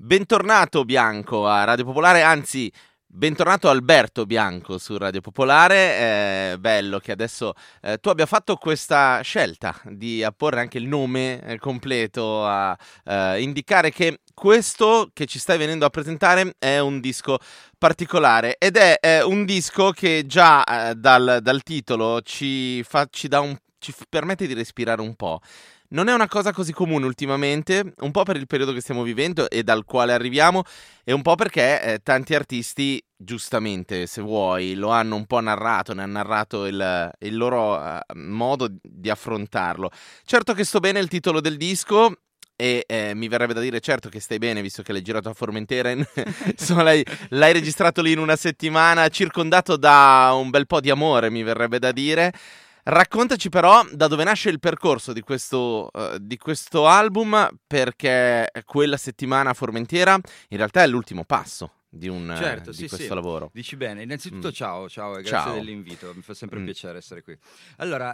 Bentornato Bianco a Radio Popolare, anzi bentornato Alberto Bianco su Radio Popolare. Bello che adesso tu abbia fatto questa scelta di apporre anche il nome completo a indicare che questo che ci stai venendo a presentare è un disco particolare ed è un disco che già dal titolo ci permette di respirare un po'. Non è una cosa così comune ultimamente, un po' per il periodo che stiamo vivendo e dal quale arriviamo, e un po' perché tanti artisti, giustamente, se vuoi, lo hanno un po' narrato, ne hanno narrato il loro modo di affrontarlo. Certo che sto bene il titolo del disco, e mi verrebbe da dire certo che stai bene, visto che l'hai girato a Formentera. Insomma, l'hai registrato lì in una settimana, circondato da un bel po' di amore, mi verrebbe da dire. Raccontaci però da dove nasce il percorso di questo album, perché quella settimana a Formentera in realtà è l'ultimo passo di questo lavoro. Dici bene. Innanzitutto ciao e grazie dell'invito, mi fa sempre piacere essere qui. Allora,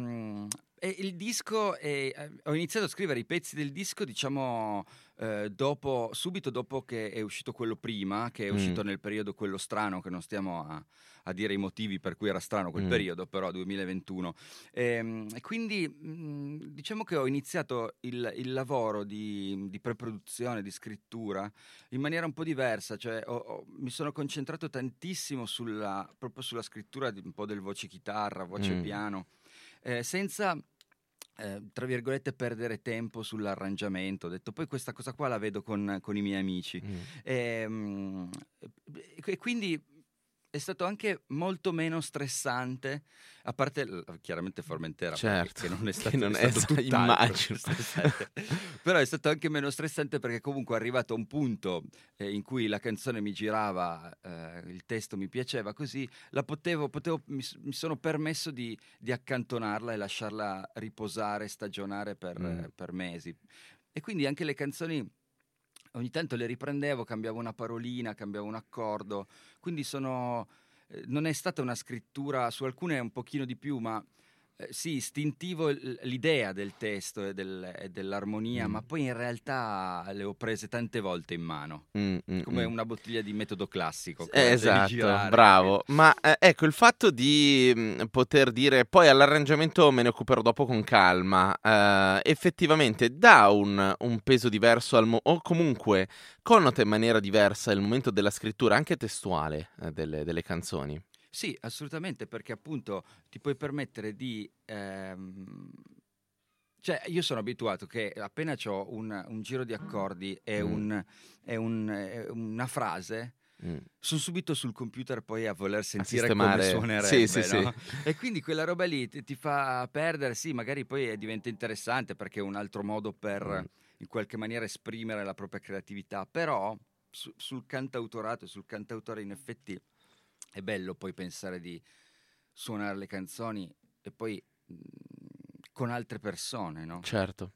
il disco, ho iniziato a scrivere i pezzi del disco, diciamo, subito dopo che è uscito quello prima, che è uscito nel periodo quello strano, che non stiamo a dire i motivi per cui era strano quel periodo, però 2021. E quindi diciamo che ho iniziato il lavoro di preproduzione, di scrittura, in maniera un po' diversa, cioè mi sono concentrato tantissimo proprio sulla scrittura un po' del voce chitarra, voce piano, senza tra virgolette perdere tempo sull'arrangiamento. Ho detto poi questa cosa qua la vedo con i miei amici, e quindi è stato anche molto meno stressante, a parte chiaramente Formentera, certo, che non è stato tutt'altro stressante. Però è stato anche meno stressante perché comunque è arrivato a un punto in cui la canzone mi girava, il testo mi piaceva, così mi sono permesso di accantonarla e lasciarla riposare, stagionare per mesi. E quindi anche le canzoni ogni tanto le riprendevo, cambiavo una parolina, cambiavo un accordo, quindi non è stata una scrittura, su alcune un pochino di più, ma sì, istintivo l'idea del testo e dell'armonia, ma poi in realtà le ho prese tante volte in mano, come una bottiglia di metodo classico. Esatto, girare, bravo. Ma ecco, il fatto di poter dire poi all'arrangiamento me ne occuperò dopo con calma, effettivamente dà un peso diverso o comunque connota in maniera diversa il momento della scrittura, anche testuale, delle canzoni. Sì, assolutamente, perché appunto ti puoi permettere di... Cioè, io sono abituato che appena ho un giro di accordi e una frase, sono subito sul computer poi a voler sentire come suonerebbe, sì, no? sì. E quindi quella roba lì ti fa perdere, sì, magari poi diventa interessante perché è un altro modo per in qualche maniera esprimere la propria creatività, però sul cantautorato, sul cantautore in effetti è bello poi pensare di suonare le canzoni e poi con altre persone, no? Certo.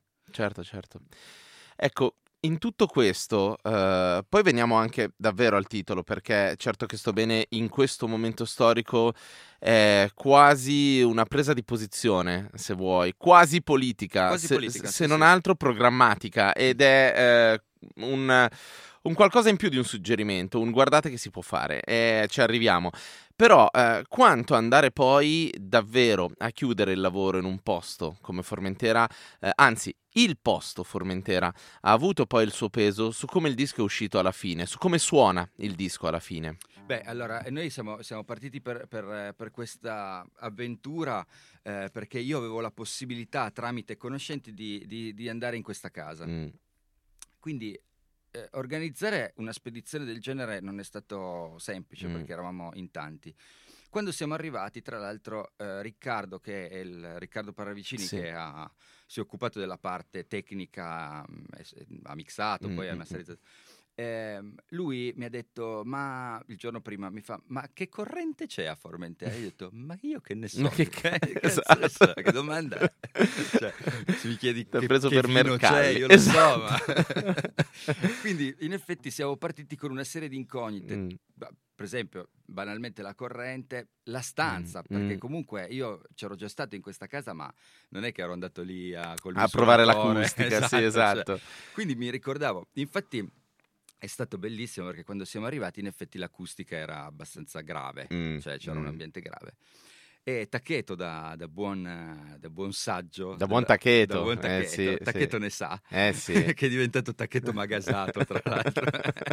Ecco, in tutto questo, poi veniamo anche davvero al titolo, perché certo che sto bene in questo momento storico è quasi una presa di posizione, se vuoi, quasi politica, se non altro programmatica, ed è un qualcosa in più di un suggerimento, un guardate che si può fare, e ci arriviamo. Però quanto andare poi davvero a chiudere il lavoro in un posto come Formentera, anzi il posto Formentera ha avuto poi il suo peso su come il disco è uscito alla fine, su come suona il disco alla fine. Beh, allora, noi siamo partiti per questa avventura perché io avevo la possibilità, tramite conoscenti, di andare in questa casa. Quindi organizzare una spedizione del genere non è stato semplice perché eravamo in tanti. Quando siamo arrivati, tra l'altro, Riccardo, che è il Riccardo Paravicini, Sì. che si è occupato della parte tecnica, ha mixato, poi ha masterizzato. Lui mi ha detto, ma il giorno prima mi fa, ma che corrente c'è a Formentera? Io ho detto, ma io che ne so, Esatto. che domanda è? Cioè, se mi chiedi T'ha che preso per vino Mercalli. c'è, io lo so, ma... Esatto. Quindi in effetti siamo partiti con una serie di incognite. Per esempio, banalmente la corrente, la stanza, perché comunque io c'ero già stato in questa casa, ma non è che ero andato lì col A provare misuratore. l'acustica, sì, esatto. Cioè, quindi mi ricordavo, infatti È stato bellissimo perché quando siamo arrivati in effetti l'acustica era abbastanza grave, cioè c'era un ambiente grave. E Taccheto da buon saggio, da buon Taccheto, da buon Taccheto, sì, Taccheto sì. ne sa, Sì. che è diventato Taccheto Magasato tra l'altro.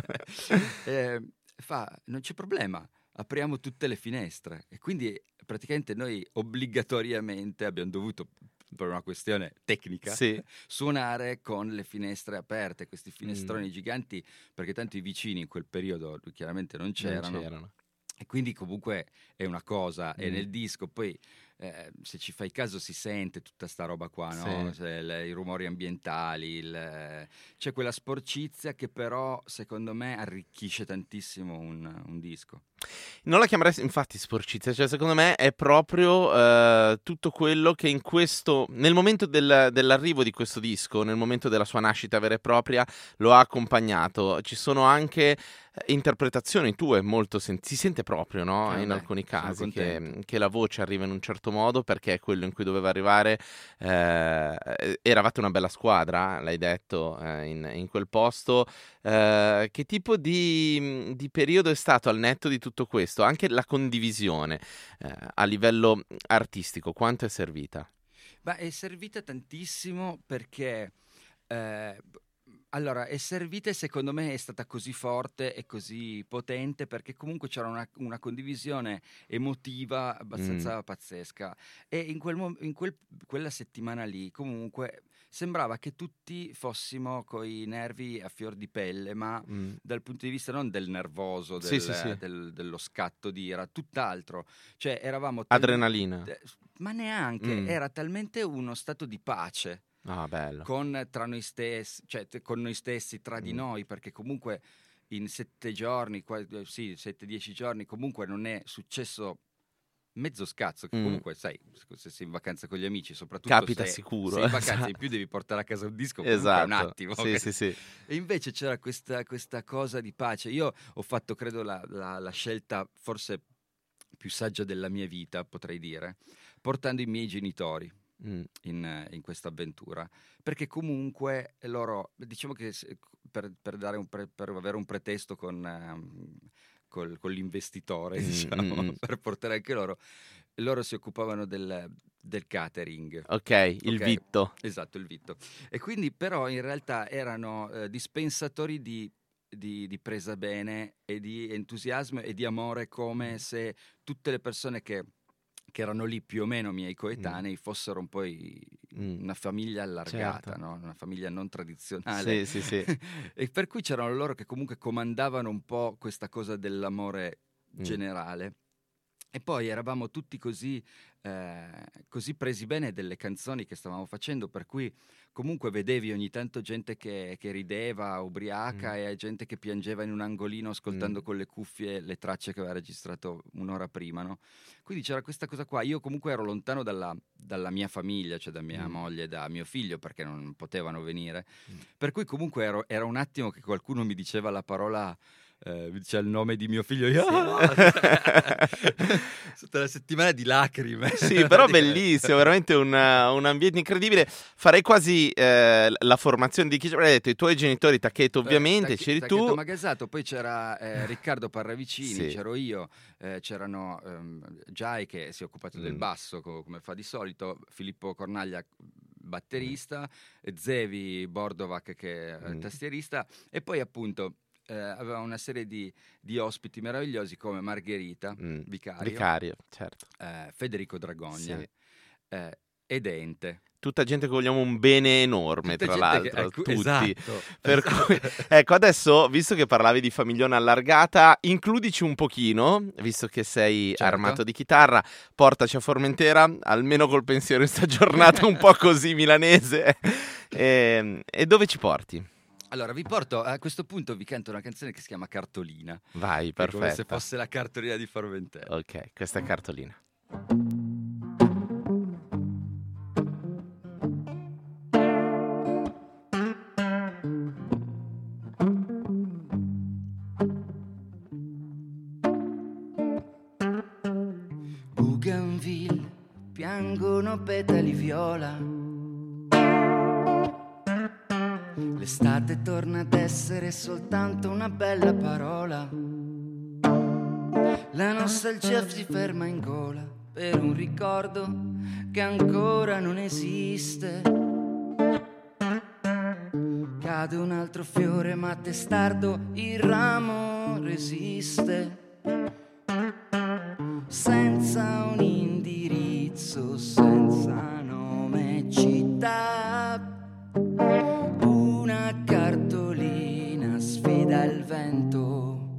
Fa, non c'è problema, apriamo tutte le finestre. E quindi praticamente noi obbligatoriamente abbiamo dovuto, per una questione tecnica, sì. suonare con le finestre aperte, questi finestroni giganti, perché tanto i vicini in quel periodo chiaramente non c'erano. E quindi comunque è una cosa, e nel disco poi se ci fai caso si sente tutta sta roba qua, no? Sì. I rumori ambientali, c'è quella sporcizia che però secondo me arricchisce tantissimo un disco. Non la chiamerei infatti sporcizia, cioè secondo me è proprio tutto quello che nel momento dell'arrivo di questo disco, nel momento della sua nascita vera e propria, lo ha accompagnato. Ci sono anche interpretazioni tue molto si sente proprio, no? In alcuni casi che la voce arriva in un certo modo perché è quello in cui doveva arrivare. Eravate una bella squadra, l'hai detto, in quel posto. Che tipo di periodo è stato al netto di tutto questo? Anche la condivisione a livello artistico, quanto è servita? Beh, è servita tantissimo perché allora, è servita e secondo me è stata così forte e così potente perché comunque c'era una condivisione emotiva abbastanza pazzesca. E quella settimana lì comunque sembrava che tutti fossimo coi nervi a fior di pelle, ma dal punto di vista non del nervoso, dello scatto di ira, tutt'altro. Cioè eravamo adrenalina. Ma neanche, era talmente uno stato di pace. Ah, bello. Tra noi stessi, cioè con noi stessi, tra di noi, perché comunque in 7 giorni, 7-10 giorni, comunque non è successo mezzo scazzo, che comunque sai, se sei in vacanza con gli amici, soprattutto capita se sicuro. sei in vacanza, in più devi portare a casa un disco, comunque esatto. è un attimo. Sì, okay? sì. E invece c'era questa cosa di pace. Io ho fatto, credo, la scelta forse più saggia della mia vita, potrei dire, portando i miei genitori in questa avventura, perché comunque loro, diciamo che per avere un pretesto con l'investitore, diciamo, per portare anche loro si occupavano del catering. Ok, il vitto. Esatto, il vitto. E quindi però in realtà erano dispensatori di presa bene e di entusiasmo e di amore, come se tutte le persone che erano lì più o meno miei coetanei fossero un po' una famiglia allargata, certo. no? Una famiglia non tradizionale. Sì. E per cui c'erano loro che comunque comandavano un po' questa cosa dell'amore generale. E poi eravamo tutti così presi bene delle canzoni che stavamo facendo, per cui comunque vedevi ogni tanto gente che rideva ubriaca e gente che piangeva in un angolino ascoltando con le cuffie le tracce che aveva registrato un'ora prima, no? Quindi c'era questa cosa qua. Io comunque ero lontano dalla mia famiglia, cioè da mia moglie e da mio figlio, perché non potevano venire. Per cui comunque era un attimo che qualcuno mi diceva la parola... c'è il nome di mio figlio, io tutta la settimana di lacrime. Sì, però bellissimo, veramente un ambiente incredibile. Farei quasi la formazione di chi ci avrei detto, i tuoi genitori, Taccheto ovviamente, c'eri tu. Taccheto Magasato, poi c'era Riccardo Parravicini, c'ero io, c'erano Giai che si è occupato del basso come fa di solito, Filippo Cornaglia batterista, Zevi Bordovac che è tastierista, e poi appunto aveva una serie di ospiti meravigliosi come Margherita Vicario, certo. Federico Dragogna ed Ente. Tutta gente che vogliamo un bene enorme, tra l'altro, tutti. Esatto. Per cui, ecco, adesso, visto che parlavi di famiglione allargata, includici un pochino, visto che sei armato di chitarra, portaci a Formentera, almeno col pensiero in sta giornata un po' così milanese. E dove ci porti? Allora, vi porto, a questo punto vi canto una canzone che si chiama Cartolina. Vai, perfetto. Come se fosse la cartolina di Formentera. Ok, questa è Cartolina. Bougainville, piangono petali viola. Le L'estate torna ad essere soltanto una bella parola. La nostalgia si ferma in gola per un ricordo che ancora non esiste. Cade un altro fiore ma testardo il ramo resiste. Senza un indirizzo, senza nome e città, una cartolina sfida il vento.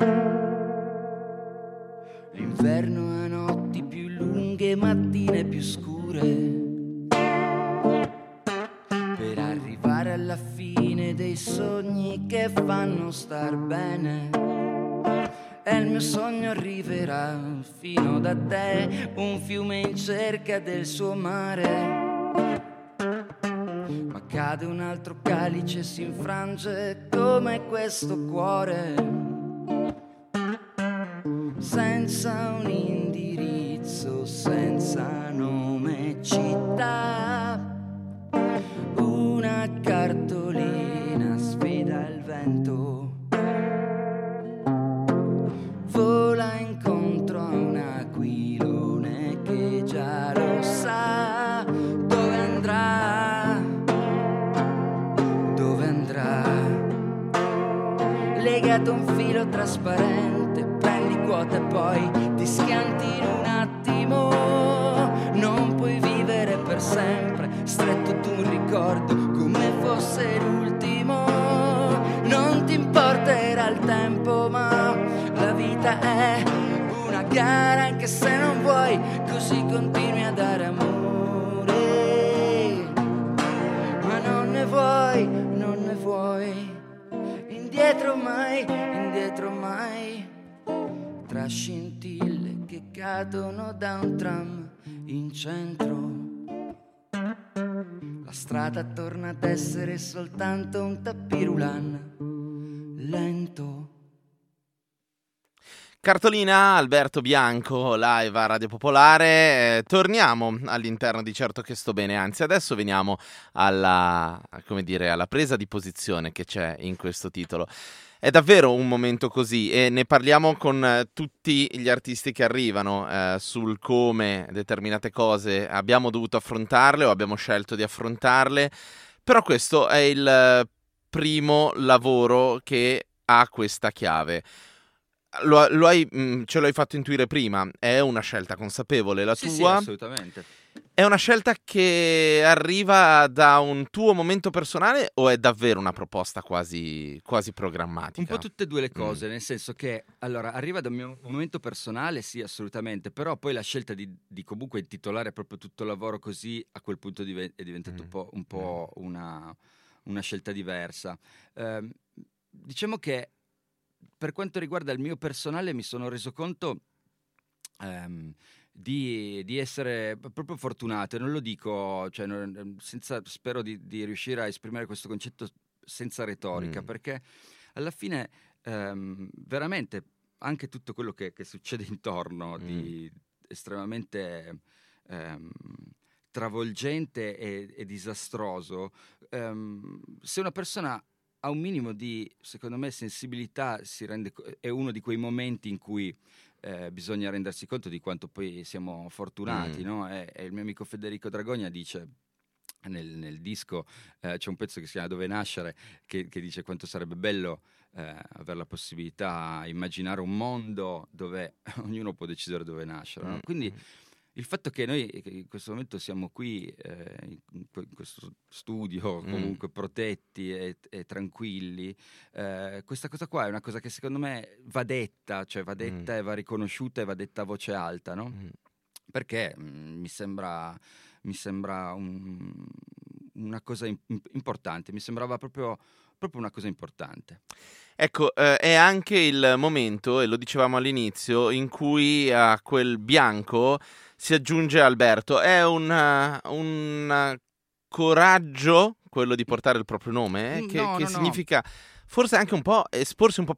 L'inverno ha notti più lunghe, mattine più scure, per arrivare alla fine dei sogni che fanno star bene. E il mio sogno arriverà fino da te, un fiume in cerca del suo mare. Ma cade un altro calice, si infrange come questo cuore. Senza un indirizzo, senza nome e città, una cartolina sfida il vento. Vola incontro a un aquilone che già lo sa dove andrà, dove andrà. Legato a un filo trasparente, prendi quota e poi ti schianti in un attimo. Non puoi vivere per sempre, stretto tu un ricordo come fosse l'ultimo. Non ti importerà il tempo, ma la vita è una gara, anche se non vuoi, così continui a dare amore. Ma non ne vuoi, non ne vuoi, indietro mai, tra scintille che cadono da un tram in centro. La strada torna ad essere soltanto un tappirulan lento. Cartolina, Alberto Bianco, live a Radio Popolare. Torniamo all'interno di Certo che sto bene, anzi adesso veniamo alla presa di posizione che c'è in questo titolo. È davvero un momento così e ne parliamo con tutti gli artisti che arrivano sul come determinate cose abbiamo dovuto affrontarle o abbiamo scelto di affrontarle, però questo è il primo lavoro che ha questa chiave. Ce l'hai fatto intuire prima, è una scelta consapevole la tua? Sì, assolutamente. È una scelta che arriva da un tuo momento personale o è davvero una proposta quasi programmatica? Un po' tutte e due le cose, nel senso che allora arriva da un mio momento personale, sì, assolutamente, però poi la scelta di comunque intitolare proprio tutto il lavoro così a quel punto è diventato un po' una scelta diversa. Diciamo che per quanto riguarda il mio personale mi sono reso conto di essere proprio fortunato, e non lo dico, cioè, spero di riuscire a esprimere questo concetto senza retorica, perché alla fine veramente anche tutto quello che succede intorno di estremamente travolgente e disastroso, se una persona ha un minimo di, secondo me, sensibilità, è uno di quei momenti in cui bisogna rendersi conto di quanto poi siamo fortunati, no? E il mio amico Federico Dragogna dice nel disco, c'è un pezzo che si chiama Dove nascere, che dice quanto sarebbe bello avere la possibilità, immaginare un mondo dove ognuno può decidere dove nascere, no? Quindi il fatto che noi in questo momento siamo qui in questo studio comunque protetti e tranquilli, questa cosa qua è una cosa che secondo me va detta e va riconosciuta e va detta a voce alta, no? Perché mi sembra una cosa importante, mi sembrava proprio una cosa importante. Ecco, è anche il momento, e lo dicevamo all'inizio, in cui a quel bianco si aggiunge Alberto. È un coraggio quello di portare il proprio nome, che significa forse anche un po' esporsi un po' più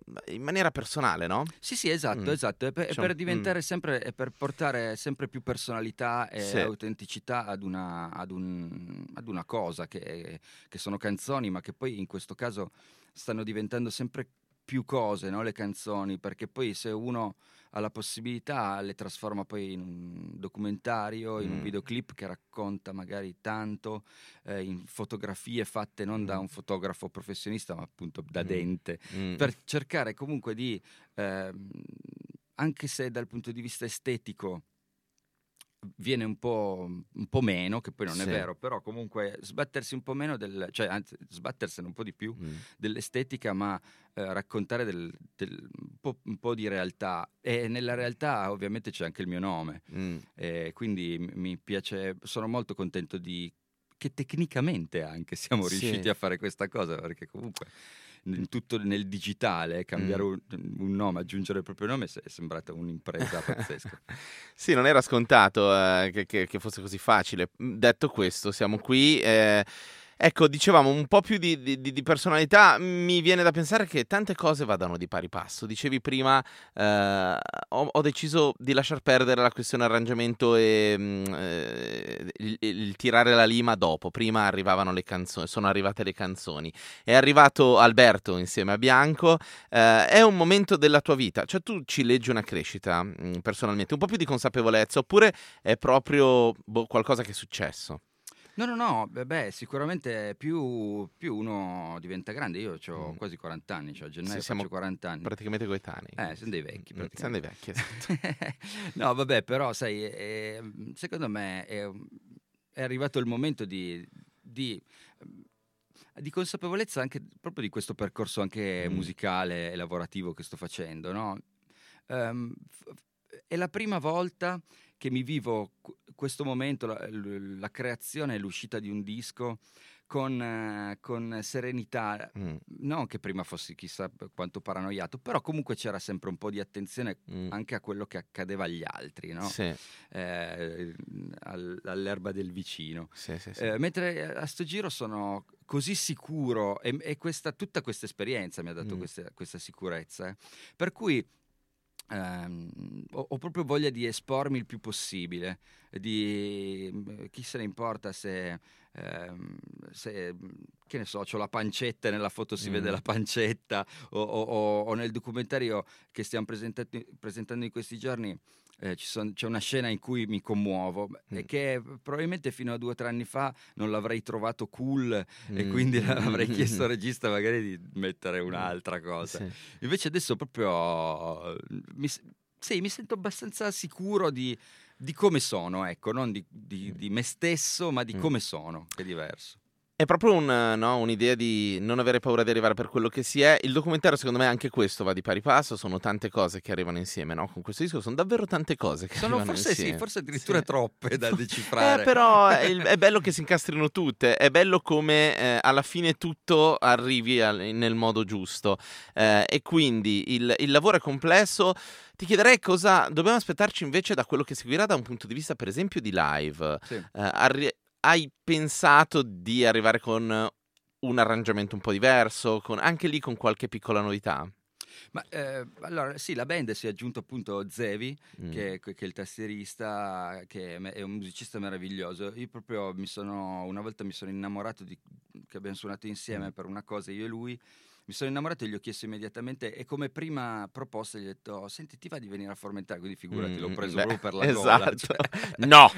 in maniera personale, no? Sì, esatto. È per diventare sempre, è per portare sempre più personalità e autenticità ad una cosa che sono canzoni, ma che poi in questo caso stanno diventando sempre più cose, no? Le canzoni, perché poi se uno ha la possibilità le trasforma poi in un documentario, in un videoclip che racconta magari tanto, in fotografie fatte non da un fotografo professionista, ma appunto da Dente, per cercare comunque di, anche se dal punto di vista estetico viene un po' meno, che poi non è vero, però comunque sbattersi un po' meno cioè anzi sbattersene un po' di più dell'estetica, ma raccontare un po' di realtà, e nella realtà ovviamente c'è anche il mio nome, quindi mi piace, sono molto contento che tecnicamente anche siamo riusciti a fare questa cosa, perché comunque tutto nel digitale, cambiare un nome, aggiungere il proprio nome è sembrata un'impresa pazzesca. Sì, non era scontato che fosse così facile. Detto questo, siamo qui. Ecco, dicevamo un po' più di personalità. Mi viene da pensare che tante cose vadano di pari passo. Dicevi prima, ho deciso di lasciar perdere la questione arrangiamento e il tirare la lima dopo. Prima arrivavano le canzoni, sono arrivate le canzoni. È arrivato Alberto insieme a Bianco. È un momento della tua vita, cioè tu ci leggi una crescita personalmente, un po' più di consapevolezza, oppure è proprio qualcosa che è successo? No, beh, sicuramente più uno diventa grande. Io ho quasi 40 anni, cioè a gennaio faccio 40 anni. Praticamente coetanei. Siamo dei vecchi. Siamo dei vecchi, esatto. No, vabbè, però sai, secondo me è arrivato il momento di consapevolezza anche proprio di questo percorso anche musicale e lavorativo che sto facendo, no? È la prima volta che mi vivo questo momento, la creazione e l'uscita di un disco con serenità, non che prima fossi chissà quanto paranoiato, però comunque c'era sempre un po' di attenzione anche a quello che accadeva agli altri, no? Sì. All'erba del vicino. Sì. Mentre a sto giro sono così sicuro, e tutta questa esperienza mi ha dato questa sicurezza, per cui ho proprio voglia di espormi il più possibile, chi se ne importa se che ne so, c'ho la pancetta e nella foto si vede la pancetta, o nel documentario che stiamo presentando in questi giorni. C'è una scena in cui mi commuovo e che probabilmente fino a 2 o 3 anni fa non l'avrei trovato cool, e quindi avrei chiesto al regista magari di mettere un'altra cosa. Invece adesso proprio mi sento abbastanza sicuro di come sono, ecco, non di me stesso, ma di come sono, che è diverso. È proprio un'idea di non avere paura di arrivare per quello che si è. Il documentario, secondo me, anche questo va di pari passo. Sono tante cose che arrivano insieme, no? Con questo disco sono davvero tante cose che arrivano insieme. Sì, forse addirittura troppe da decifrare. Però è bello che si incastrino tutte. È bello come alla fine tutto arrivi nel modo giusto. E quindi il lavoro è complesso. Ti chiederei cosa dobbiamo aspettarci invece da quello che seguirà da un punto di vista, per esempio, di live. Sì. Hai pensato di arrivare con un arrangiamento un po' diverso, anche lì con qualche piccola novità? Ma allora sì, la band si è aggiunto appunto Zevi, che è il tastierista, che è un musicista meraviglioso. Io proprio una volta mi sono innamorato che abbiamo suonato insieme per una cosa, io e lui. Mi sono innamorato e gli ho chiesto immediatamente, e come prima proposta gli ho detto: senti, ti va di venire a Formentera? Quindi figurati, l'ho preso proprio per la gola. Esatto. No!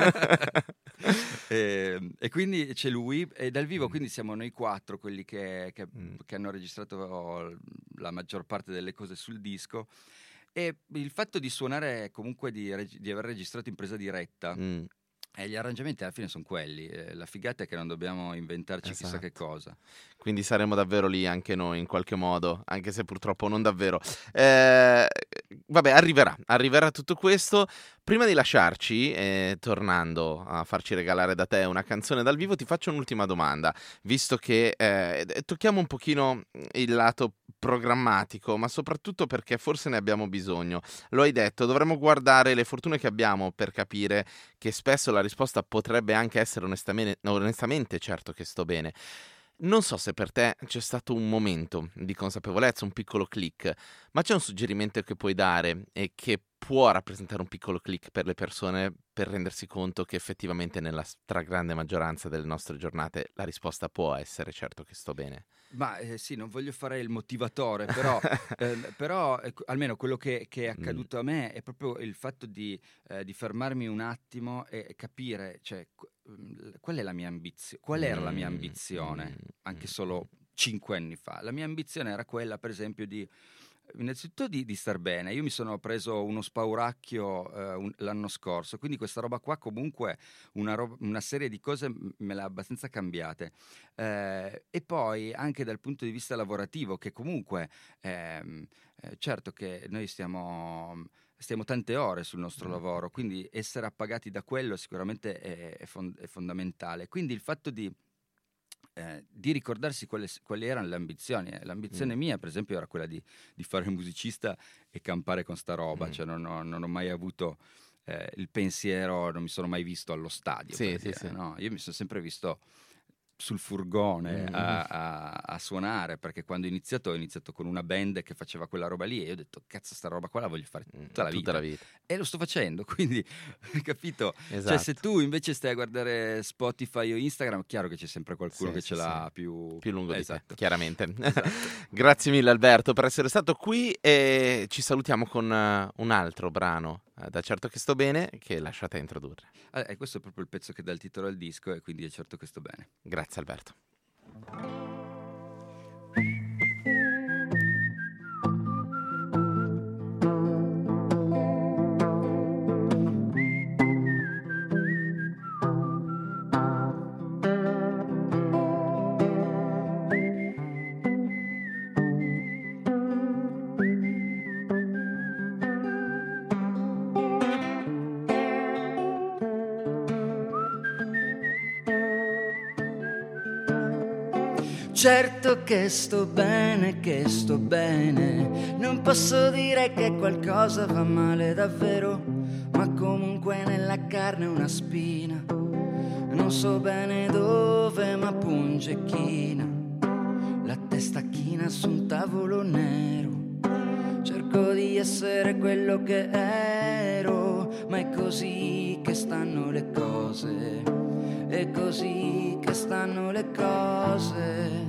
E quindi c'è lui, e dal vivo quindi siamo noi 4 quelli che hanno registrato la maggior parte delle cose sul disco, e il fatto di suonare comunque di aver registrato in presa diretta, e gli arrangiamenti alla fine sono quelli. La figata è che non dobbiamo inventarci chissà che cosa. Quindi saremo davvero lì anche noi in qualche modo, anche se purtroppo non davvero. Vabbè, arriverà tutto questo. Prima di lasciarci, tornando a farci regalare da te una canzone dal vivo, ti faccio un'ultima domanda, visto che tocchiamo un pochino il lato programmatico, ma soprattutto perché forse ne abbiamo bisogno. Lo hai detto, dovremmo guardare le fortune che abbiamo per capire che spesso la risposta potrebbe anche essere onestamente certo che sto bene. Non so se per te c'è stato un momento di consapevolezza, un piccolo click, ma c'è un suggerimento che puoi dare e che può rappresentare un piccolo click per le persone per rendersi conto che effettivamente nella stragrande maggioranza delle nostre giornate la risposta può essere certo che sto bene. Ma sì, non voglio fare il motivatore, però almeno quello che è accaduto a me è proprio il fatto di fermarmi un attimo e capire, cioè, qual è la mia ambizione, qual era la mia ambizione, anche solo 5 anni fa. La mia ambizione era quella, per esempio, innanzitutto di star bene. Io mi sono preso uno spauracchio l'anno scorso, quindi questa roba qua comunque una serie di cose me l'ha abbastanza cambiate. E poi anche dal punto di vista lavorativo, che comunque certo che noi stiamo tante ore sul nostro lavoro, quindi essere appagati da quello sicuramente è fondamentale. Quindi il fatto di ricordarsi quali erano le ambizioni. L'ambizione mia, per esempio, era quella di fare il musicista e campare con sta roba. Cioè, non ho mai avuto il pensiero, non mi sono mai visto allo stadio. Sì. No? Io mi sono sempre visto sul furgone a suonare, perché quando ho iniziato con una band che faceva quella roba lì e io ho detto cazzo, sta roba qua la voglio fare tutta la vita e lo sto facendo, quindi capito? Esatto. Cioè, se tu invece stai a guardare Spotify o Instagram, chiaro che c'è sempre qualcuno che ce l'ha più lungo esatto. di te, chiaramente. Esatto. Grazie mille Alberto per essere stato qui e ci salutiamo con un altro brano da Certo che sto bene che lasciate introdurre. Questo è proprio il pezzo che dà il titolo al disco e quindi è Certo che sto bene. Grazie Alberto. Certo che sto bene, non posso dire che qualcosa va male davvero, ma comunque nella carne una spina, non so bene dove ma punge china, la testa china su un tavolo nero, cerco di essere quello che ero, ma è così che stanno le cose, è così che stanno le cose.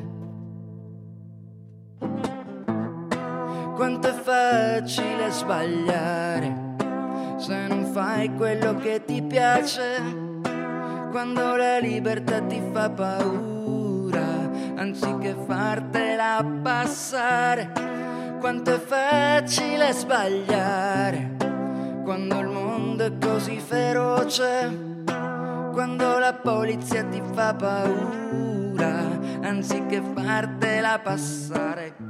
Quanto è facile sbagliare se non fai quello che ti piace, quando la libertà ti fa paura anziché fartela passare. Quanto è facile sbagliare quando il mondo è così feroce, quando la polizia ti fa paura anziché fartela passare.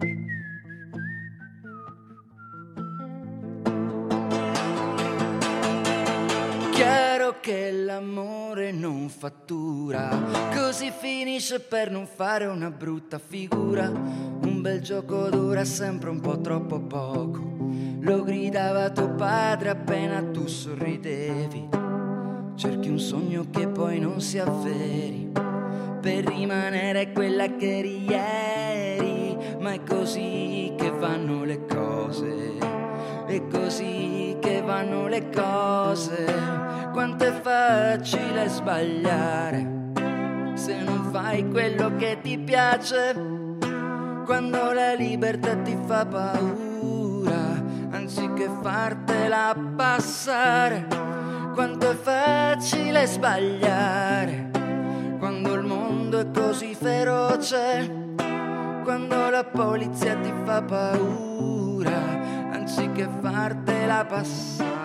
Chiaro che l'amore non fattura, così finisce per non fare una brutta figura. Un bel gioco dura sempre un po' troppo poco, lo gridava tuo padre appena tu sorridevi. Cerchi un sogno che poi non si avveri, per rimanere quella che eri ieri, ma è così che vanno le cose, è così che vanno le cose. Quanto è facile sbagliare se non fai quello che ti piace, quando la libertà ti fa paura anziché fartela passare. Quanto è facile sbagliare quando il mondo è così feroce, quando la polizia ti fa paura anziché fartela passare.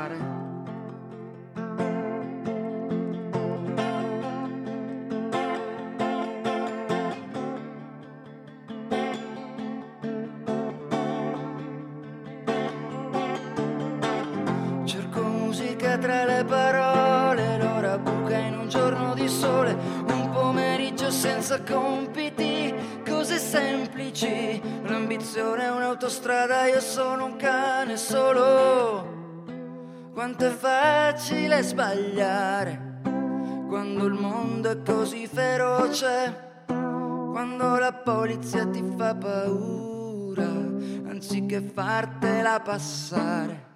Cerco musica tra le parole, l'ora buca in un giorno di sole, un pomeriggio senza compiti, cose semplici. L'ambizione è un'autostrada, io sono un cane solo. Quanto è facile sbagliare quando il mondo è così feroce, quando la polizia ti fa paura, anziché fartela passare.